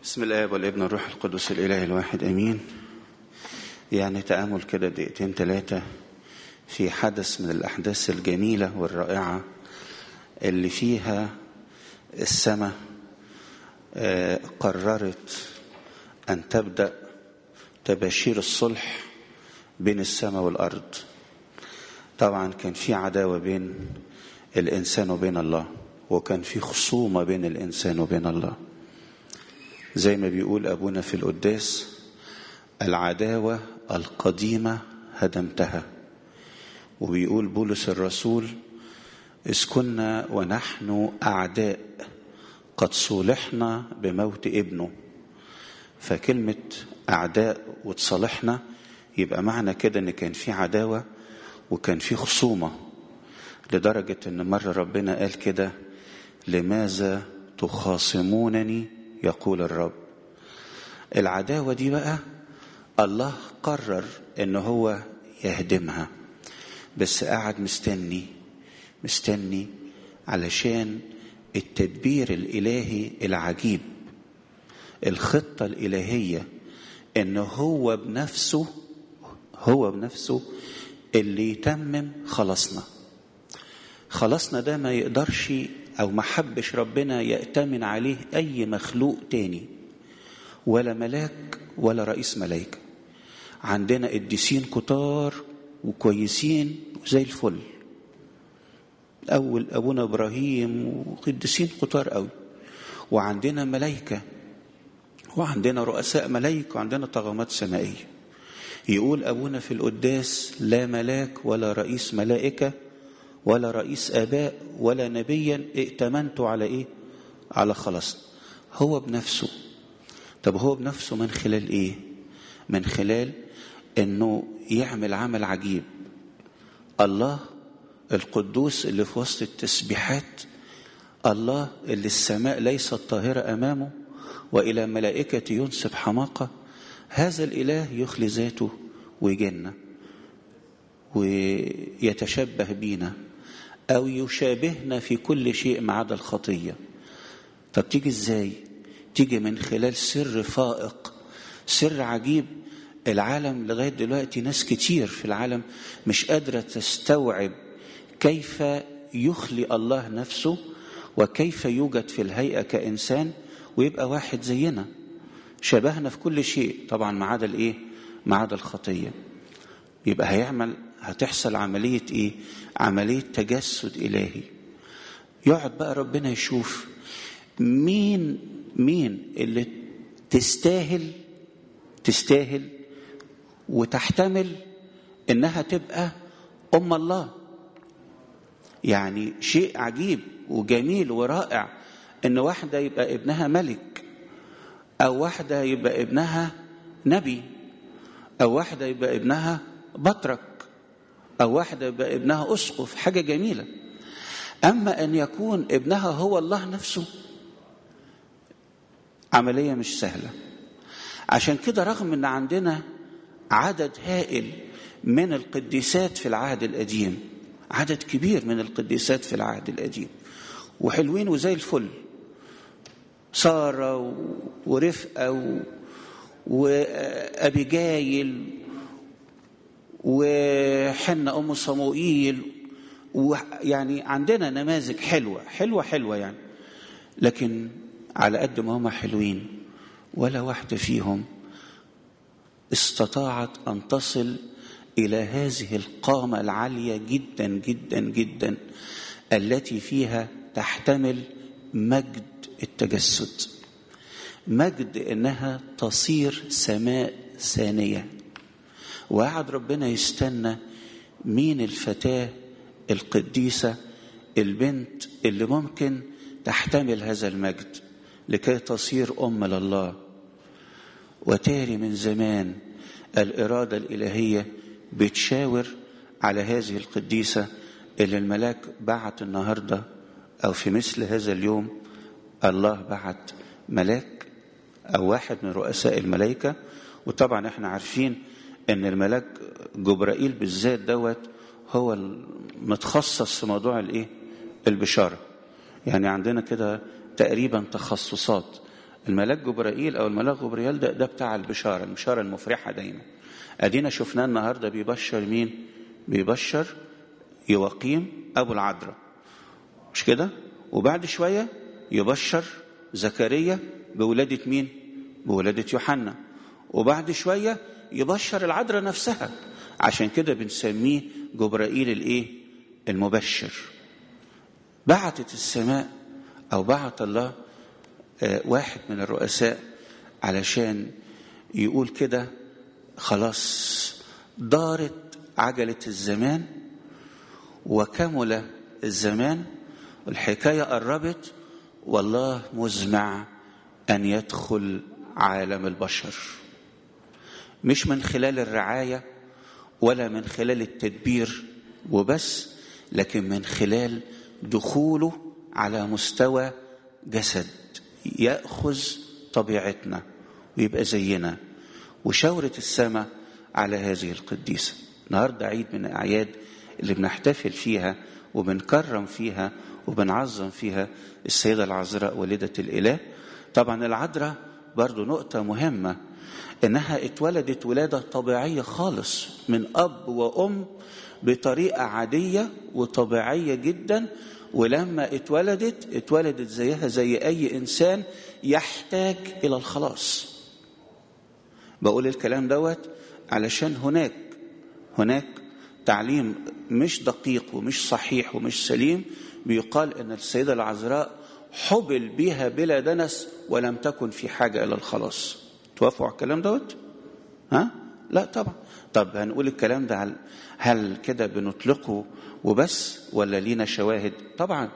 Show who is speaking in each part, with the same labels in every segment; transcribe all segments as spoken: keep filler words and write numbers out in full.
Speaker 1: بسم الله والابن والروح القدس الإله الواحد أمين. يعني تأمل كده دقيقتين ثلاثة في حدث من الأحداث الجميلة والرائعة اللي فيها السماء قررت أن تبدأ تباشير الصلح بين السماء والأرض. طبعا كان في عداوة بين الإنسان وبين الله، وكان في خصومة بين الإنسان وبين الله، زي ما بيقول أبونا في القداس: العداوة القديمة هدمتها. وبيقول بولس الرسول: إذ كنا ونحن أعداء قد صولحنا بموت ابنه. فكلمة أعداء وتصالحنا يبقى معنى كده إن كان في عداوة وكان في خصومة، لدرجة إن مرة ربنا قال كده: لماذا تخاصمونني يقول الرب. العداوة دي بقى الله قرر إن هو يهدمها، بس قاعد مستني مستني علشان التدبير الإلهي العجيب، الخطة الإلهية، إن هو بنفسه هو بنفسه اللي يتمم خلاصنا. خلاصنا ده ما يقدرش أو ما حبش ربنا يأتمن عليه أي مخلوق تاني، ولا ملاك ولا رئيس ملايكة. عندنا قديسين كتار وكويسين وزي الفل، أول أبونا إبراهيم وقديسين كتار قوي، وعندنا ملايكة وعندنا رؤساء ملايكة وعندنا طغمات سمائية. يقول أبونا في القداس: لا ملاك ولا رئيس ملائكة ولا رئيس آباء ولا نبيا ائتمنت على إيه؟ على خلاصنا. هو بنفسه. طب هو بنفسه من خلال إيه؟ من خلال إنه يعمل عمل عجيب. الله القدوس اللي في وسط التسبيحات، الله اللي السماء ليست طاهرة أمامه وإلى ملائكة ينسب حماقة، هذا الإله يخلي ذاته ويجينا ويتشبه بينا أو يشابهنا في كل شيء ما عدا الخطية. طب تيجي إزاي؟ تيجي من خلال سر فائق، سر عجيب. العالم لغاية دلوقتي ناس كتير في العالم مش قادرة تستوعب كيف يخلي الله نفسه وكيف يوجد في الهيئة كإنسان ويبقى واحد زينا شبهنا في كل شيء، طبعا ما عدا الإيه؟ ما عدا الخطية. يبقى هيعمل هتحصل عملية إيه؟ عملية تجسد إلهي. يقعد بقى ربنا يشوف مين مين اللي تستاهل تستاهل وتحتمل إنها تبقى أم الله. يعني شيء عجيب وجميل ورائع إن واحدة يبقى ابنها ملك، أو واحدة يبقى ابنها نبي، أو واحدة يبقى ابنها بطرك، أو واحدة يبقى ابنها أسقف. حاجة جميلة. أما أن يكون ابنها هو الله نفسه، عملية مش سهلة. عشان كده رغم أن عندنا عدد هائل من القديسات في العهد القديم، عدد كبير من القديسات في العهد القديم وحلوين وزي الفل، سارة ورفقة وأبيجايل وحنة أم صموئيل، ويعني عندنا نماذج حلوة حلوة حلوة يعني. لكن على قد ما هم حلوين، ولا واحدة فيهم استطاعت أن تصل إلى هذه القامة العالية جدا جدا جدا التي فيها تحتمل مجد التجسد، مجد إنها تصير سماء ثانية. وقعد ربنا يستنى مين الفتاة القديسة البنت اللي ممكن تحتمل هذا المجد لكي تصير أم لله. وتاري من زمان الإرادة الإلهية بتشاور على هذه القديسة اللي الملاك بعت النهاردة، أو في مثل هذا اليوم الله بعت ملاك أو واحد من رؤساء الملائكة. وطبعا احنا عارفين ان الملاك جبرائيل بالذات دوت هو المتخصص في موضوع الايه؟ البشارة. يعني عندنا كده تقريبا تخصصات. الملاك جبرائيل أو الملاك غبريال ده, ده بتاع البشارة، البشارة المفرحة دايما. أدينا شفناه النهاردة بيبشر مين؟ بيبشر يواقيم أبو العذراء، مش كده؟ وبعد شوية يبشر زكريا بولادة مين؟ بولادة يوحنا. وبعد شوية يبشر العذراء نفسها، عشان كده بنسميه جبرائيل الايه؟ المبشر. بعتت السماء او بعت الله واحد من الرؤساء علشان يقول كده خلاص دارت عجلة الزمان وكمل الزمان، والحكاية قربت، والله مزمع أن يدخل عالم البشر، مش من خلال الرعاية ولا من خلال التدبير وبس، لكن من خلال دخوله على مستوى جسد يأخذ طبيعتنا ويبقى زينا. وشاورة السماء على هذه القديسة. النهاردة عيد من الأعياد اللي بنحتفل فيها وبنكرم فيها وبنعظم فيها السيدة العذراء والدة الإله. طبعا العذراء برضو نقطة مهمة، إنها اتولدت ولادة طبيعية خالص من أب وأم بطريقة عادية وطبيعية جدا، ولما اتولدت اتولدت زيها زي أي إنسان يحتاج إلى الخلاص. بقول الكلام دوت علشان هناك هناك تعليم مش دقيق ومش صحيح ومش سليم، بيقال ان السيدة العذراء حبل بها بلا دنس ولم تكن في حاجة الى الخلاص. توافقوا على الكلام دوت؟ ها؟ لا طبعا. طب هنقول الكلام ده هل كده بنطلقه وبس ولا لينا شواهد؟ طبعا.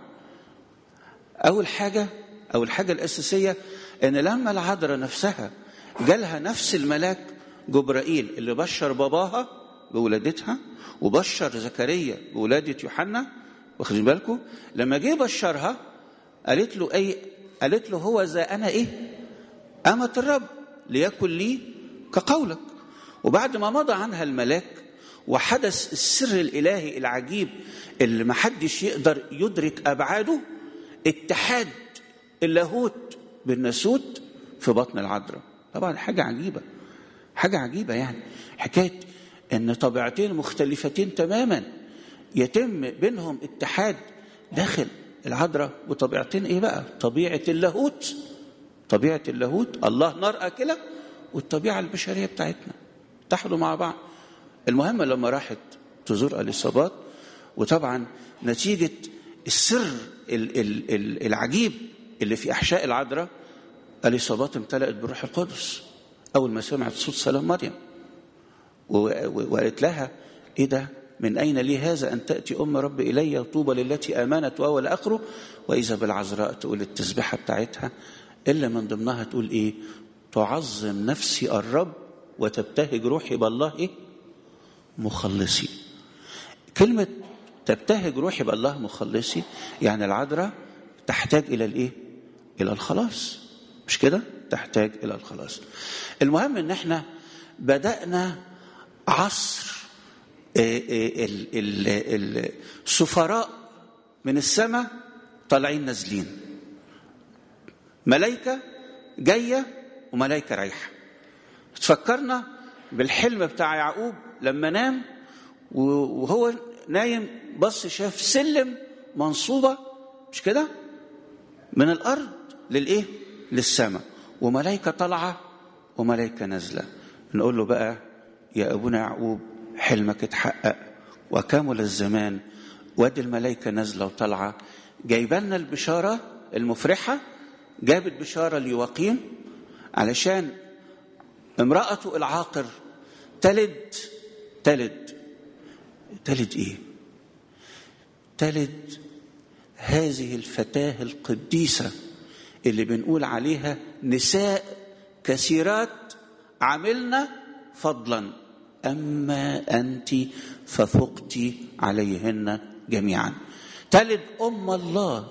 Speaker 1: اول حاجة اول حاجة الاساسية ان لما العذراء نفسها جالها نفس الملاك جبرائيل اللي بشر باباها بولادتها وبشر زكريا بولادة يوحنا، واخدين بالكم؟ لما جه بشرها قالت له اي قالت له هو ذا انا ايه؟ أمة الرب ليكن لي كقولك. وبعد ما مضى عنها الملاك وحدث السر الإلهي العجيب اللي ما حدش يقدر يدرك أبعاده، اتحاد اللاهوت بالناسوت في بطن العذراء. طبعا حاجة عجيبة، حاجة عجيبة يعني، حكاية ان طبيعتين مختلفتين تماما يتم بينهم اتحاد داخل العذراء. وطبيعتين ايه بقى؟ طبيعة اللاهوت، طبيعة اللاهوت الله نار آكلة، والطبيعة البشرية بتاعتنا اتحدوا مع بعض. المهم لما راحت تزور اليصابات، وطبعا نتيجة السر العجيب اللي في أحشاء العذراء، اليصابات امتلأت بالروح القدس أول ما سمعت صوت سلام مريم، وقالت لها إيه ده؟ من أين لي هذا أن تأتي أم رب إلي؟ وطوبى للتي آمنت وأول آخره. وإذا بالعذراء تقول التسبيحة بتاعتها إلا من ضمنها تقول إيه؟ تعظم نفسي الرب وتبتهج روحي بالله إيه؟ مخلصي. كلمة تبتهج روحي بالله مخلصي يعني العذراء تحتاج إلى الإيه؟ إلى الخلاص، مش كده؟ تحتاج إلى الخلاص. المهم إن احنا بدأنا عصر السفراء من السماء طالعين نازلين، ملائكة جاية وملائكة رايحة. تفكرنا بالحلم بتاع يعقوب لما نام، وهو نايم بص شاف سلم منصوبة، مش كده؟ من الأرض للإيه؟ للسماء، وملائكة طالعة وملائكة نازلة. نقول له بقى يا أبونا يعقوب حلمك اتحقق وكامل الزمان، وادي الملائكة نازلة وطالعة جايبالنا البشارة المفرحة. جابت بشارة ليواقيم علشان امرأته العاقر تلد تلد تلد ايه؟ تلد هذه الفتاة القديسة اللي بنقول عليها نساء كثيرات عملنا فضلا، أما أنت ففقت عليهن جميعا. تلد أم الله.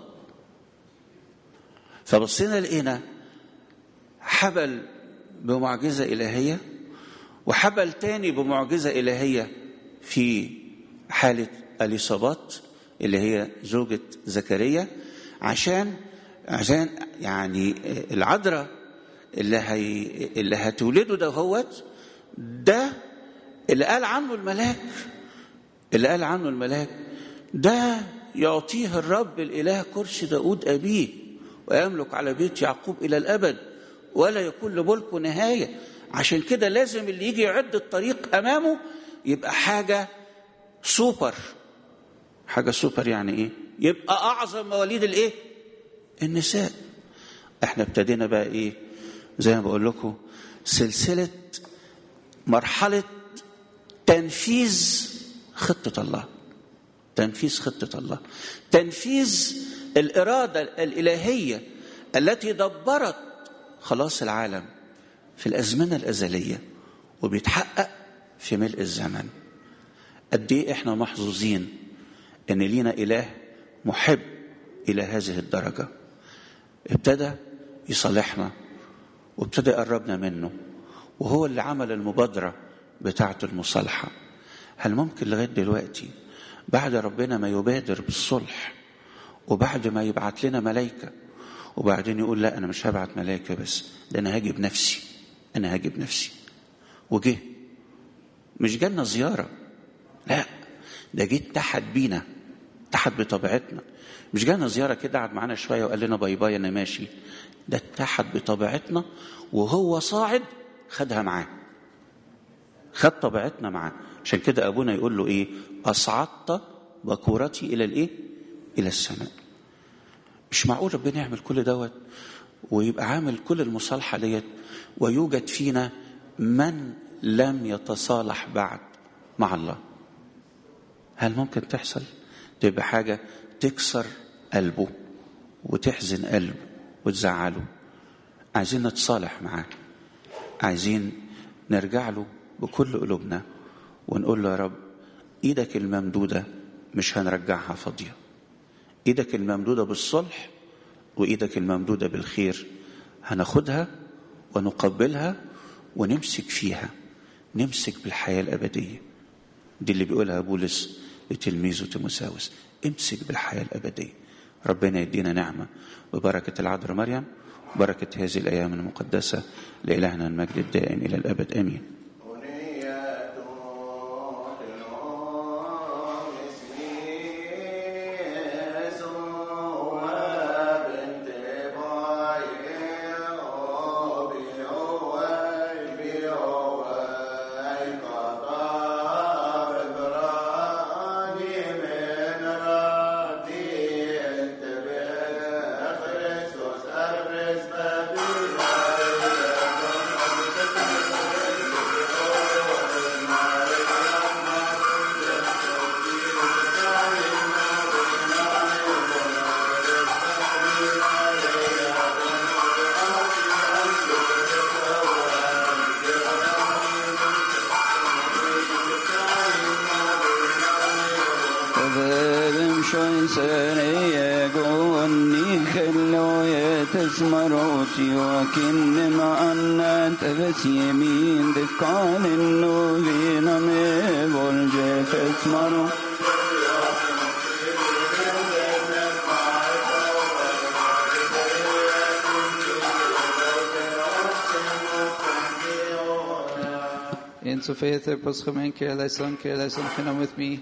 Speaker 1: فبصينا لقينا حبل بمعجزة إلهية، وحبل تاني بمعجزة إلهية في حالة اليصابات اللي هي زوجة زكريا، عشان عشان يعني العذراء اللي, هي اللي هتولده ده هوت ده اللي قال عنه الملاك اللي قال عنه الملاك ده يعطيه الرب الإله كرسي داود أبيه ويملك على بيت يعقوب إلى الأبد ولا يكون لملكه نهاية. عشان كده لازم اللي يجي يعد الطريق أمامه يبقى حاجة سوبر. حاجة سوبر يعني إيه؟ يبقى أعظم مواليد الإيه؟ النساء. إحنا ابتدينا بقى إيه؟ زي ما بقول لكم سلسلة مرحلة تنفيذ خطة الله. تنفيذ خطة الله، تنفيذ الإرادة الإلهية التي دبرت خلاص العالم في الأزمنة الأزلية وبيتحقق في ملء الزمن. قد إيه إحنا محظوظين إن لينا إله محب إلى هذه الدرجة. ابتدى يصالحنا وابتدى يقربنا منه، وهو اللي عمل المبادرة بتاعة المصالحة. هل ممكن لغاية دلوقتي بعد ربنا ما يبادر بالصلح وبعد ما يبعت لنا ملائكة وبعدين يقول لا أنا مش هبعت ملائكة بس ده أنا هاجي بنفسي أنا هاجي بنفسي وجه مش جالنا زيارة، لا ده جه اتحد بينا اتحد بطبيعتنا. مش جالنا زيارة كده قعد معانا شوية وقال لنا باي باي أنا ماشي، ده اتحد بطبيعتنا وهو صاعد خدها معاه، خد طبيعتنا معاه. عشان كده أبونا يقول له إيه؟ أصعدت بكورتي إلى الإيه؟ إلى السماء. مش معقول ربنا يعمل كل دوت ويبقى عامل كل المصالحة ديت ويوجد فينا من لم يتصالح بعد مع الله. هل ممكن تحصل؟ تبقى حاجة تكسر قلبه وتحزن قلبه وتزعله. عايزين نتصالح معاه، عايزين نرجع له بكل قلوبنا ونقول له يا رب ايدك الممدودة مش هنرجعها فاضية، ايدك الممدودة بالصلح وايدك الممدودة بالخير هناخدها ونقبلها ونمسك فيها، نمسك بالحياة الأبدية. دي اللي بيقولها بولس لتلميذه تيموثاوس، امسك بالحياة الأبدية. ربنا يدينا نعمة ببركة العذراء مريم، بركة هذه الأيام المقدسة، لإلهنا المجد الدائم إلى الأبد آمين.
Speaker 2: وكن مع النات بس يمين دكان النوبين ميبول جيف اسمرو In so faith posgemen keer leson keer leson genom with me.